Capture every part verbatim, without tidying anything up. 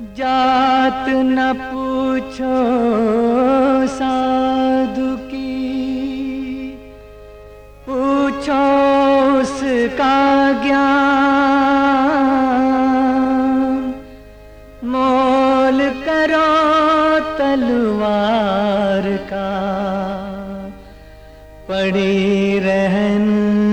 जात न पूछो साधु की, पूछो उसका ज्ञान। मोल करो तलवार का, पड़ी रहन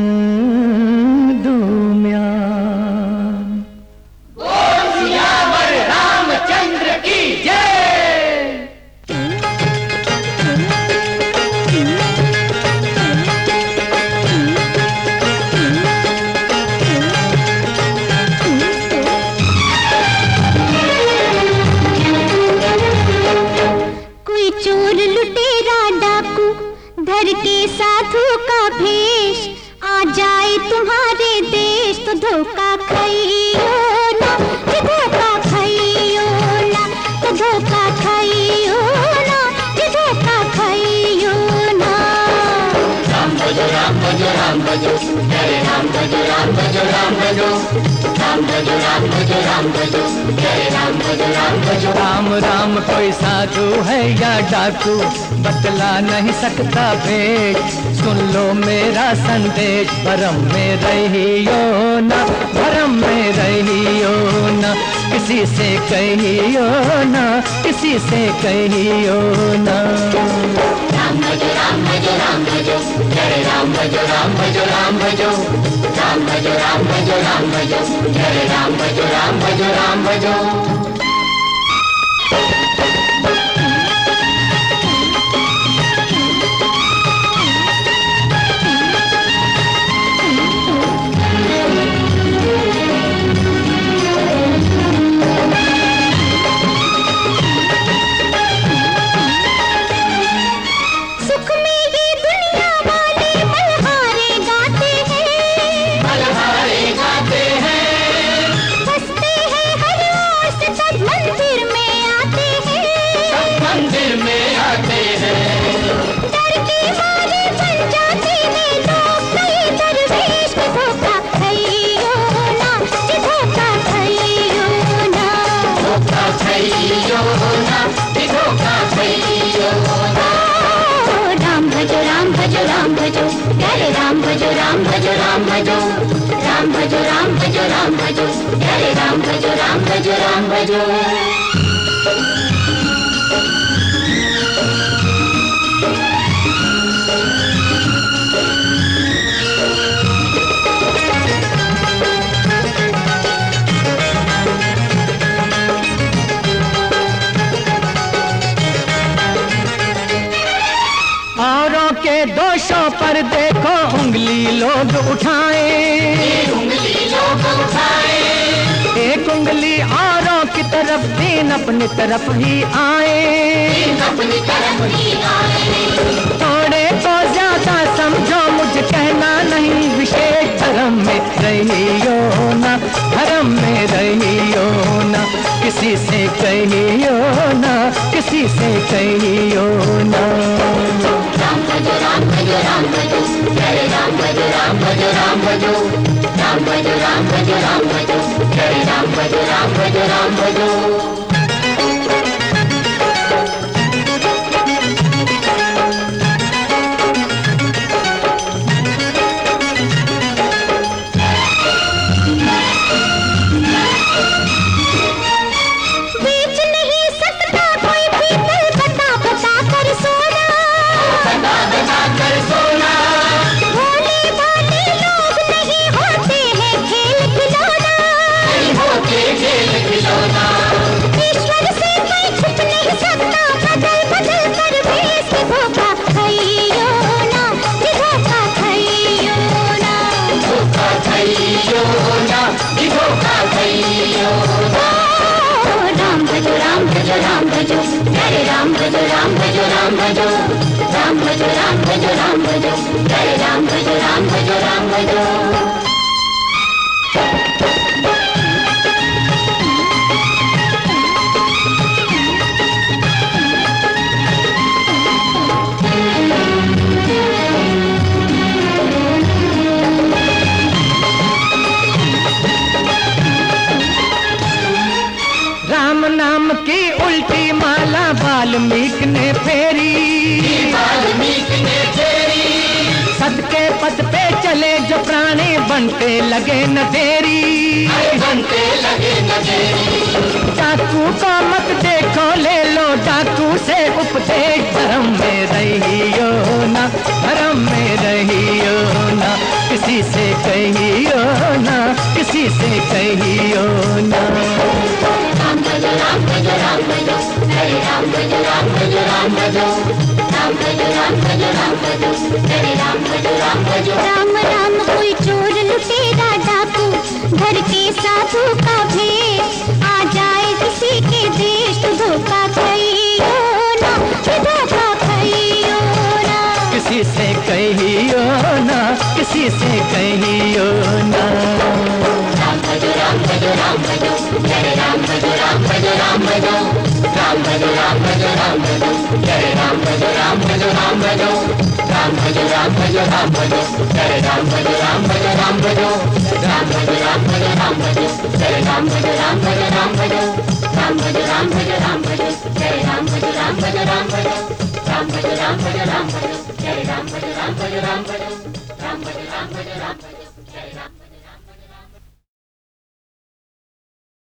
धर के साधु का भेष आ जाए तुम्हारे देश तो धोखा खाइयो ना, कि धोखा खाइयो ना, तो धोखा खाइयो ना, कि धोखा खाइयो ना। राम भजो राम भजो राम भजो, हरे राम भजो राम भजो राम भजो, राम भजो राम भजो राम भजो, हरे राम भजो राम भजो। राम राम कोई साधु है या डाकू, बतला नहीं सकता भेद। सुन लो मेरा संदेश, भरम में रहियो ना, भरम में रहियो ना, किसी से कहियो ना, किसी से कहियो ना। राम भजो राम भजो राम भजो, हरे राम भजो राम भजो राम भजो, राम भजो राम भजो राम भजो, हरे राम भजो राम भजो राम भजो। राम भजो राम भजो राम भजो, राम भजो राम भजो राम भजो, हरे राम भजो राम भजो राम भजो। औरों के दोषों पर देखो उंगली लोग उठाए, उंगली लोग उठाए। एक उंगली औरों की तरफ, तीन अपनी तरफ ही आए, तीन अपनी तरफ ही आए। थोड़े तो ज्यादा समझो, मुझे कहना नहीं, विशेष धर्म में रहियो ना, धर्म में रहियो ना, किसी से कहियो ना, किसी से कहियो ना। राम भजो राम भजो राम भजो, हरे राम भजो राम भजो राम भजो, राम भजो राम भजो राम भजो, हरे राम भजो राम भजो राम भजो। ईश्वर से कोई छुप नहीं सकता, बदल बदल कर भेष के धोखा खाइयो ना, कि धोखा खाइयो ना, धोखा खाइयो ना, कि धोखा खाइयो ना। राम भजो राम भजो राम भजो, हरे राम भजो राम भजो राम भजो, राम भजो राम भजो राम भजो, हरे राम भजो राम भजो राम भजो। नाम की उल्टी माला वाल्मीकि ने फेरी, वाल्मीकि ने फेरी। सत के पथ पे चले जो प्राणी बनते लगे न देरी, बनते लगे न देरी। डाकू को मत देखो ले लो डाकू से उपदेश, धर्म में रहियो ना, धर्म में रहियो ना, किसी से कहियो ना, किसी से कहियो ना। राम भजो राम भजो राम भजो, हरे राम भजो राम भजो राम भजो, राम भजो राम भजो राम भजो, हरे राम भजो राम भजो। राम राम कोई चोर लुटेरा डाकू, घर के साधु का भेष, आ जाए किसी के देश तो धोखा खाइयो ना, धोखा खाइयो ना, किसी से कहियो ना, किसी से कहियो ना। राम भजो राम भजो राम भजो, हरे राम भजो राम भजो राम भजो, राम भजो राम भजो राम भजो, हरे राम भजो राम भजो राम भजो, राम भजो राम भजो राम भजो, हरे राम भजो राम भजो राम भजो, राम भजो राम भजो राम भजो, हरे राम भजो राम भजो राम भजो, राम भजो राम भजो राम भजो, हरे राम भजो राम भजो राम भजो, राम भजो राम भजो राम भजो, हरे राम भजो राम भजो राम भजो, राम भजो राम भजो राम भजो।